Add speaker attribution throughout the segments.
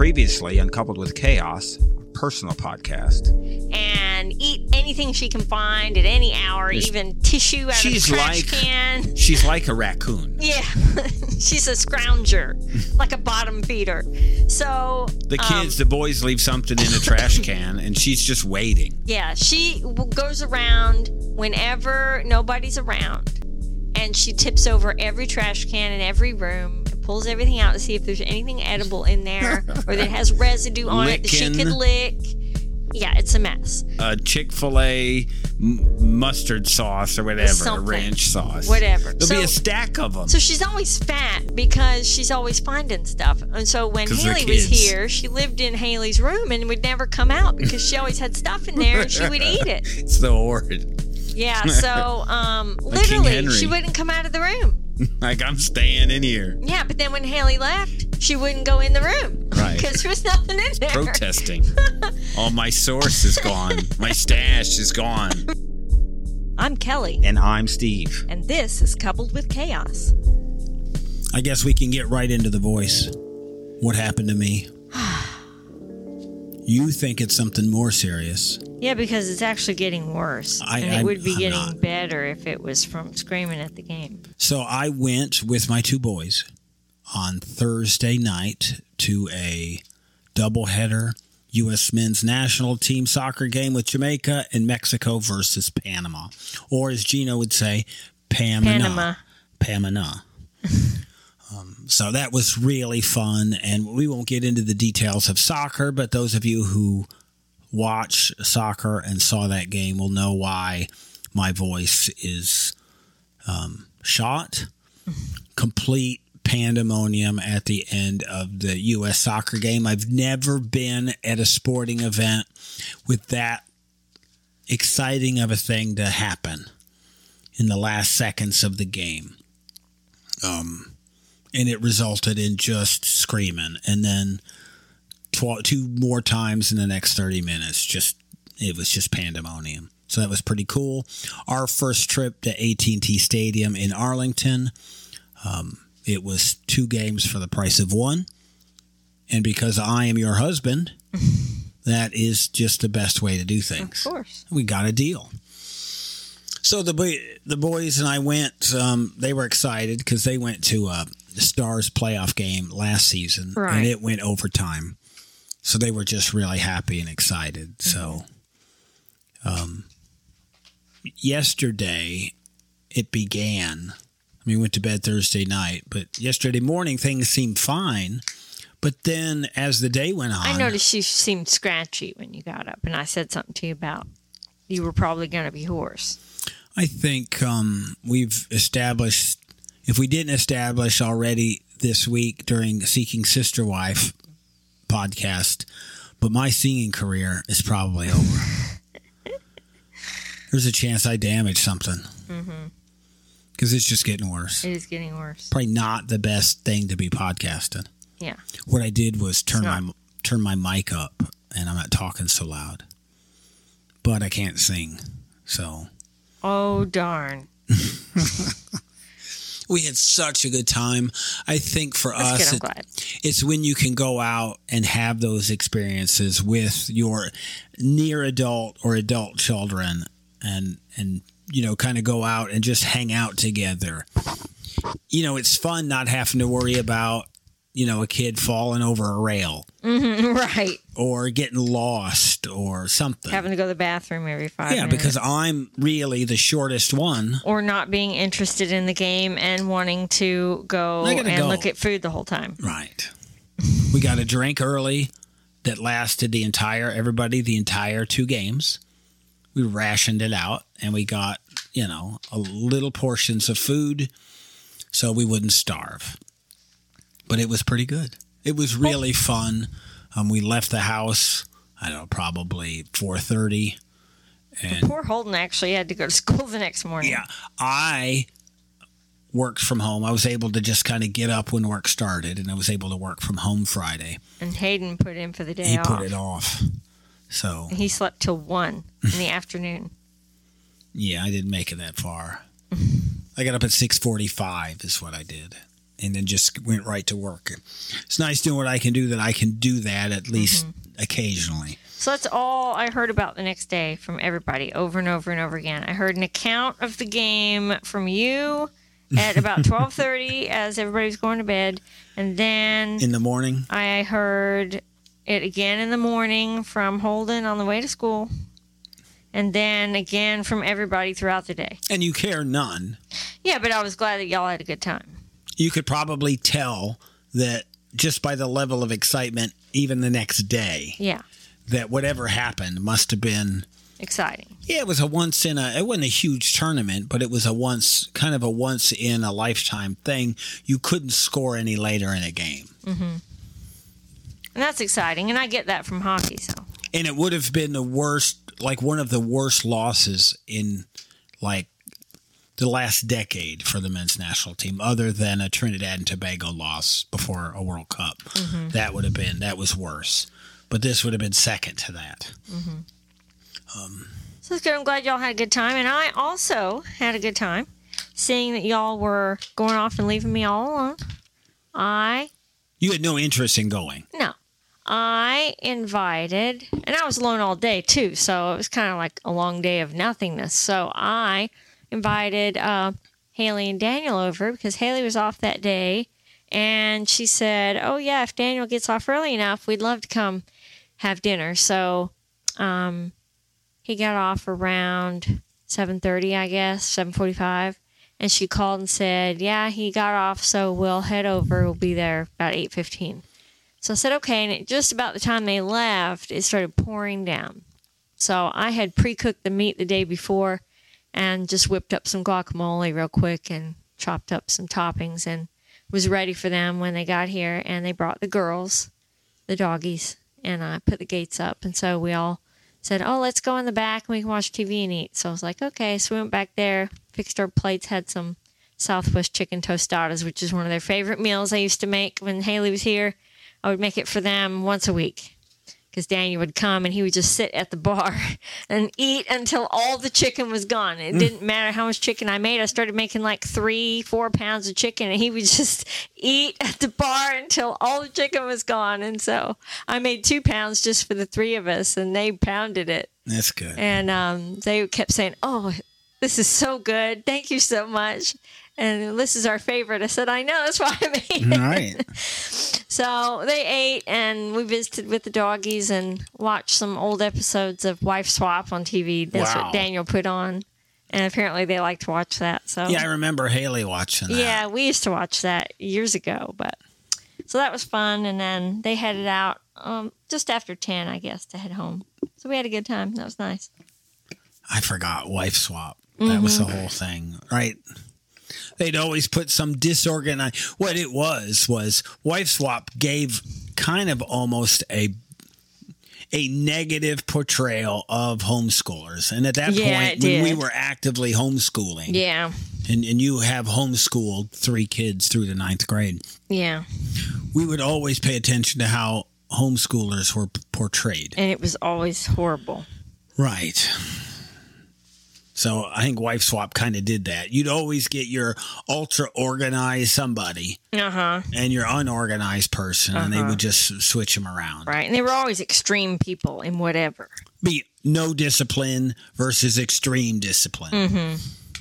Speaker 1: Previously, Uncoupled with Chaos, a personal podcast.
Speaker 2: And eat anything she can find at any hour, even tissue out of the trash can.
Speaker 1: She's like a raccoon.
Speaker 2: Yeah, she's a scrounger, like a bottom feeder. So
Speaker 1: the boys leave something in a trash can, and she's just waiting.
Speaker 2: Yeah, she goes around whenever nobody's around, and she tips over every trash can in every room, and pulls everything out to see if there's anything edible in there, or that has residue on it that she could lick. Yeah, it's a mess.
Speaker 1: Chick-fil-A mustard sauce or whatever, ranch sauce.
Speaker 2: Whatever.
Speaker 1: There'll be a stack of them.
Speaker 2: So she's always fat because she's always finding stuff. And so when Haley was here, she lived in Haley's room and would never come out because she always had stuff in there and she would eat it.
Speaker 1: It's the horde.
Speaker 2: Yeah, so literally she wouldn't come out of the room.
Speaker 1: Like, I'm staying in here.
Speaker 2: Yeah, but then when Haley left, she wouldn't go in the room.
Speaker 1: Right.
Speaker 2: Because there was nothing in there.
Speaker 1: Protesting. All my source is gone. My stash is gone.
Speaker 2: I'm Kelly.
Speaker 1: And I'm Steve.
Speaker 2: And this is Coupled with Chaos.
Speaker 3: I guess we can get right into the voice. What happened to me? You think it's something more serious.
Speaker 2: Yeah, because it's actually getting worse. And it would be getting better if it was from screaming at the game.
Speaker 3: So I went with my two boys on Thursday night to a doubleheader U.S. men's national team soccer game with Jamaica and Mexico versus Panama. Or as Gino would say, Panama. So that was really fun, and we won't get into the details of soccer, but those of you who watch soccer and saw that game will know why my voice is shot. Complete pandemonium at the end of the U.S. soccer game. I've never been at a sporting event with that exciting of a thing to happen in the last seconds of the game. And it resulted in just screaming. And then two more times in the next 30 minutes. It was just pandemonium. So that was pretty cool. Our first trip to AT&T Stadium in Arlington. It was 2 games for the price of 1. And because I am your husband, that is just the best way to do things.
Speaker 2: Of course.
Speaker 3: We got a deal. So the boys and I went, they were excited because they went to the Stars playoff game last season,
Speaker 2: right.
Speaker 3: And it went overtime. So they were just really happy and excited. So yesterday it began. We went to bed Thursday night, but yesterday morning things seemed fine. But then as the day went on...
Speaker 2: I noticed you seemed scratchy when you got up, and I said something to you about you were probably going to be hoarse.
Speaker 3: I think we've established, if we didn't establish already this week during Seeking Sister Wife podcast, but my singing career is probably over. There's a chance I damaged something. Because it's just getting worse.
Speaker 2: It is getting worse.
Speaker 3: Probably not the best thing to be podcasting.
Speaker 2: Yeah.
Speaker 3: What I did was turn my mic up, and I'm not talking so loud. But I can't sing, so...
Speaker 2: Oh, darn.
Speaker 3: We had such a good time. I think for us, it's when you can go out and have those experiences with your near adult or adult children and you know, kind of go out and just hang out together. You know, it's fun not having to worry about, you know, a kid falling over a rail.
Speaker 2: Right.
Speaker 3: Or getting lost or something.
Speaker 2: Having to go to the bathroom every 5 minutes.
Speaker 3: Yeah, because I'm really the shortest one.
Speaker 2: Or not being interested in the game and wanting to go look at food the whole time.
Speaker 3: Right. We got a drink early that lasted the entire 2 games. We rationed it out and we got, you know, a little portions of food so we wouldn't starve. But it was pretty good. It was really fun. We left the house, I don't know, probably 4:30. And
Speaker 2: poor Holden actually had to go to school the next morning.
Speaker 3: Yeah. I worked from home. I was able to just kind of get up when work started, and I was able to work from home Friday.
Speaker 2: And Hayden put in for the day off.
Speaker 3: He put it off. So
Speaker 2: he slept till 1 in the afternoon.
Speaker 3: Yeah, I didn't make it that far. I got up at 6:45 is what I did. and then just went right to work. It's nice doing what I can do, that I can do that at least occasionally.
Speaker 2: So that's all I heard about the next day from everybody over and over and over again. I heard an account of the game from you at about 12:30 as everybody was going to bed. And then
Speaker 3: In the morning?
Speaker 2: I heard it again in the morning from Holden on the way to school. And then again from everybody throughout the day.
Speaker 3: And you care none.
Speaker 2: Yeah, but I was glad that y'all had a good time.
Speaker 3: You could probably tell that just by the level of excitement, even the next day,
Speaker 2: Yeah,
Speaker 3: that whatever happened must have been...
Speaker 2: exciting.
Speaker 3: Yeah, it was it wasn't a huge tournament, but it was a once in a lifetime thing. You couldn't score any later in a game.
Speaker 2: And that's exciting, and I get that from hockey, so.
Speaker 3: And it would have been the worst, like one of the worst losses in like the last decade for the men's national team, other than a Trinidad and Tobago loss before a World Cup. That was worse. But this would have been second to that.
Speaker 2: So that's good. I'm glad y'all had a good time. And I also had a good time seeing that y'all were going off and leaving me all alone.
Speaker 3: You had no interest in going.
Speaker 2: No. I invited, and I was alone all day too, so it was kind of like a long day of nothingness. So I invited Haley and Daniel over because Haley was off that day. And she said, oh, yeah, if Daniel gets off early enough, we'd love to come have dinner. So he got off around 7:30, I guess, 7:45. And she called and said, yeah, he got off, so we'll head over. We'll be there about 8:15. So I said, okay. And just about the time they left, it started pouring down. So I had pre-cooked the meat the day before and just whipped up some guacamole real quick and chopped up some toppings and was ready for them when they got here. And they brought the girls, the doggies, and I put the gates up. And so we all said, oh, let's go in the back and we can watch TV and eat. So I was like, okay. So we went back there, fixed our plates, had some Southwest chicken tostadas, which is one of their favorite meals I used to make when Haley was here. I would make it for them once a week because Daniel would come and he would just sit at the bar and eat until all the chicken was gone. It didn't matter how much chicken I made. I started making like 3-4 pounds of chicken and he would just eat at the bar until all the chicken was gone. And so I made 2 pounds just for the 3 of us and they pounded it.
Speaker 3: That's good.
Speaker 2: And they kept saying, oh, this is so good. Thank you so much. And this is our favorite. I said, I know. That's why I made it.
Speaker 3: All right.
Speaker 2: So they ate, and we visited with the doggies and watched some old episodes of Wife Swap on TV. That's
Speaker 3: Wow.
Speaker 2: what Daniel put on. And apparently they like to watch that. So
Speaker 3: Yeah, I remember Haley watching that.
Speaker 2: yeah, we used to watch that years ago. So that was fun. And then they headed out just after 10, I guess, to head home. So we had a good time. That was nice.
Speaker 3: I forgot Wife Swap. That was the whole thing, right? They'd always put some disorganized... What it was Wife Swap gave kind of almost a negative portrayal of homeschoolers. And at that point, when we were actively homeschooling...
Speaker 2: Yeah.
Speaker 3: And you have homeschooled 3 kids through the 9th grade.
Speaker 2: Yeah.
Speaker 3: We would always pay attention to how homeschoolers were portrayed.
Speaker 2: And it was always horrible.
Speaker 3: Right. So I think Wife Swap kind of did that. You'd always get your ultra-organized somebody and your unorganized person, and they would just switch them around.
Speaker 2: Right, and they were always extreme people in whatever.
Speaker 3: Be no discipline versus extreme discipline.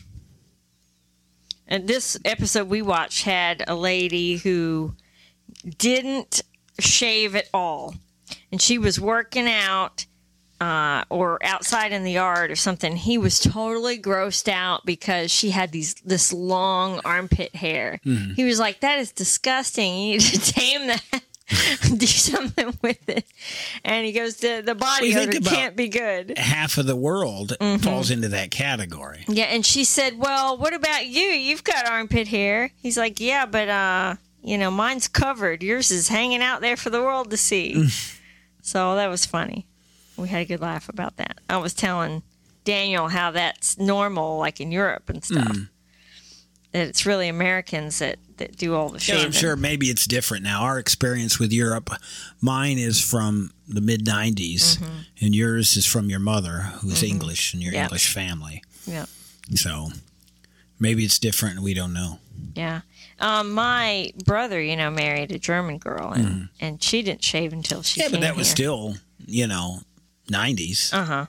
Speaker 2: And this episode we watched had a lady who didn't shave at all. And she was working out or outside in the yard or something. He was totally grossed out because she had this long armpit hair. He was like, that is disgusting. You need to tame that. Do something with it. And he goes, the body odor can't be good.
Speaker 3: Half of the world falls into that category.
Speaker 2: Yeah, and she said, well, what about you? You've got armpit hair. He's like, yeah, but, mine's covered. Yours is hanging out there for the world to see. So that was funny. We had a good laugh about that. I was telling Daniel how that's normal, like in Europe and stuff. That it's really Americans that do all the shaving.
Speaker 3: Yeah, I'm sure maybe it's different now. Our experience with Europe, mine is from the mid-'90s, and yours is from your mother, who's English, and your English family.
Speaker 2: Yeah.
Speaker 3: So Maybe it's different and we don't know.
Speaker 2: Yeah. My brother, married a German girl, and she didn't shave until she came
Speaker 3: but that was
Speaker 2: here.
Speaker 3: still, 90s.
Speaker 2: Uh-huh.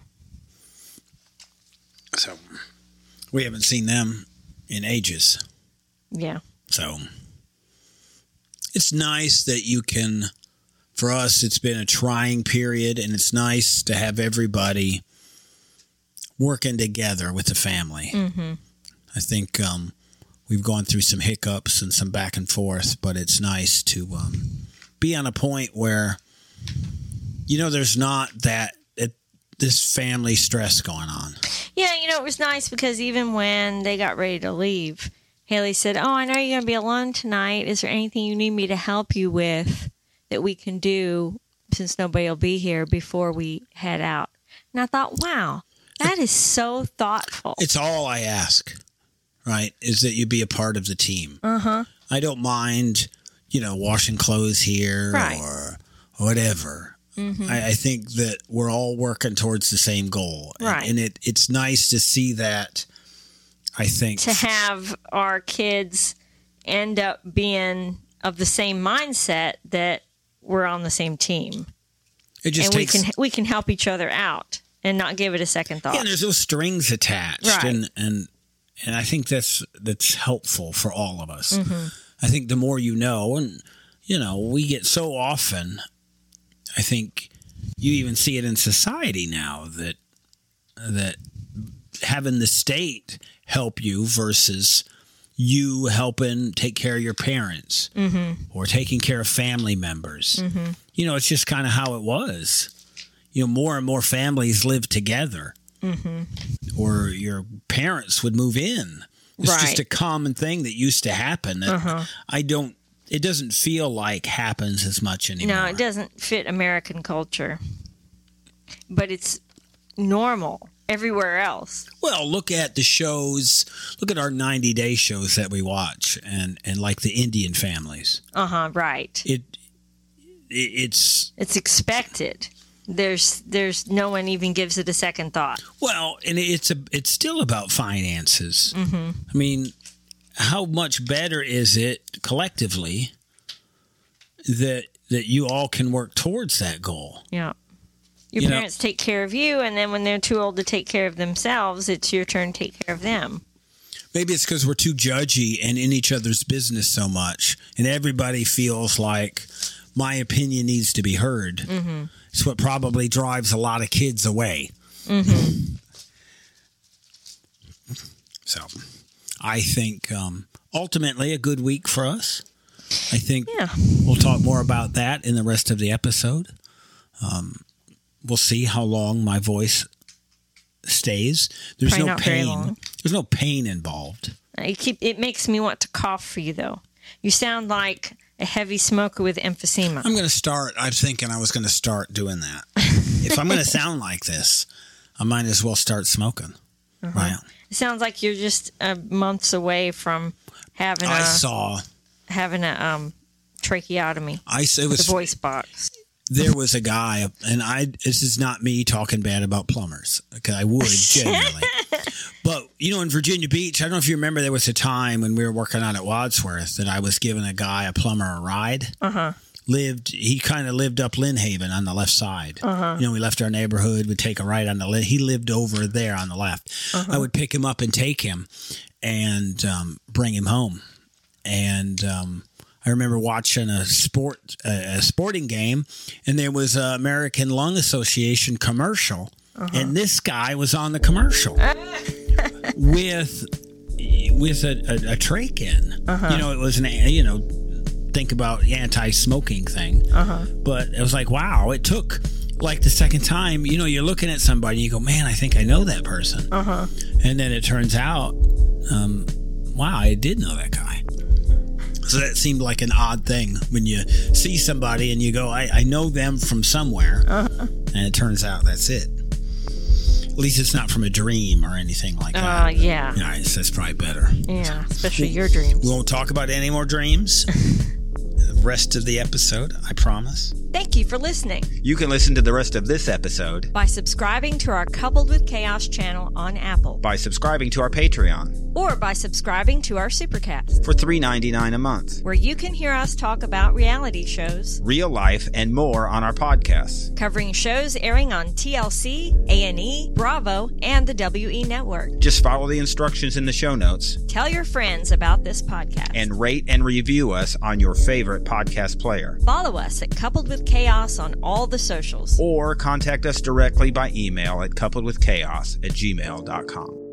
Speaker 3: So we haven't seen them in ages.
Speaker 2: Yeah.
Speaker 3: So it's nice that you can, for us, it's been a trying period, and it's nice to have everybody working together with the family.
Speaker 2: Mm-hmm.
Speaker 3: I think we've gone through some hiccups and some back and forth, but it's nice to be on a point where, there's not this family stress going on.
Speaker 2: Yeah, it was nice because even when they got ready to leave, Haley said, "Oh, I know you're going to be alone tonight. Is there anything you need me to help you with that we can do since nobody will be here before we head out?" And I thought, wow, that is so thoughtful.
Speaker 3: It's all I ask, right, is that you be a part of the team.
Speaker 2: Uh-huh.
Speaker 3: I don't mind, washing clothes here
Speaker 2: Right.
Speaker 3: or whatever.
Speaker 2: Mm-hmm.
Speaker 3: I think that we're all working towards the same goal.
Speaker 2: Right.
Speaker 3: And it's nice to see that, I think.
Speaker 2: To have our kids end up being of the same mindset that we're on the same team.
Speaker 3: It just
Speaker 2: and
Speaker 3: takes,
Speaker 2: we can help each other out and not give it a second thought.
Speaker 3: Yeah, there's those strings attached.
Speaker 2: Right.
Speaker 3: And I think that's helpful for all of us.
Speaker 2: Mm-hmm.
Speaker 3: I think the more you know, and, we get so often, I think you even see it in society now that having the state help you versus you helping take care of your parents or taking care of family members. It's just kind of how it was. More and more families live together or your parents would move in. It's
Speaker 2: Right.
Speaker 3: just a common thing that used to happen. That it doesn't feel like happens as much anymore.
Speaker 2: No, it doesn't fit American culture. But it's normal everywhere else.
Speaker 3: Well, look at the shows. Look at our 90-day shows that we watch, and like the Indian families.
Speaker 2: Right.
Speaker 3: It's
Speaker 2: expected. There's no one even gives it a second thought.
Speaker 3: well, and it's still about finances. I mean, how much better is it collectively that you all can work towards that goal?
Speaker 2: Yeah. Your
Speaker 3: You know-
Speaker 2: parents take care of you, and then when they're too old to take care of themselves, it's your turn to take care of them.
Speaker 3: Maybe it's because we're too judgy and in each other's business so much, and everybody feels like my opinion needs to be heard. It's what probably drives a lot of kids away. So I think ultimately a good week for us. I think we'll talk more about that in the rest of the episode. We'll see how long my voice stays. There's
Speaker 2: Probably
Speaker 3: no
Speaker 2: not very
Speaker 3: pain.
Speaker 2: long.
Speaker 3: There's no pain involved.
Speaker 2: It makes me want to cough for you, though. You sound like a heavy smoker with emphysema.
Speaker 3: I'm going to start. I'm thinking I was going to start doing that. If I'm going to sound like this, I might as well start smoking. Right.
Speaker 2: It sounds like you're just months away from having
Speaker 3: I
Speaker 2: a
Speaker 3: saw.
Speaker 2: tracheotomy.
Speaker 3: It was
Speaker 2: The voice box.
Speaker 3: there was a guy, and this is not me talking bad about plumbers, because I would genuinely. But, in Virginia Beach, I don't know if you remember, there was a time when we were working out at Wadsworth that I was giving a plumber a ride. He kind of lived up Lynn Haven on the left side. We left our neighborhood, would take a right on the left. He lived over there on the left. I would pick him up and take him and bring him home. And I remember watching a sporting game, and there was an American Lung Association commercial, and this guy was on the commercial with a trach in. It was think about the anti-smoking thing. But it was like, wow, it took like the second time, you're looking at somebody and you go, man, I think I know that person. And then it turns out, wow, I did know that guy. So that seemed like an odd thing when you see somebody and you go, I know them from somewhere. And it turns out that's it. At least it's not from a dream or anything like that.
Speaker 2: Yeah.
Speaker 3: All right, so that's probably better.
Speaker 2: Yeah, especially your dreams.
Speaker 3: We won't talk about any more dreams. rest of the episode, I promise.
Speaker 2: Thank you for listening.
Speaker 1: You can listen to the rest of this episode
Speaker 2: by subscribing to our Coupled with Chaos channel on Apple,
Speaker 1: by subscribing to our Patreon,
Speaker 2: or by subscribing to our Supercast
Speaker 1: for $3.99 a month,
Speaker 2: where you can hear us talk about reality shows,
Speaker 1: real life, and more on our podcasts,
Speaker 2: covering shows airing on TLC, A&E, Bravo, and the WE Network.
Speaker 1: Just follow the instructions in the show notes.
Speaker 2: Tell your friends about this podcast.
Speaker 1: And rate and review us on your favorite podcast player.
Speaker 2: Follow us at Coupled with Chaos on all the socials.
Speaker 1: Or contact us directly by email at coupledwithchaos@gmail.com.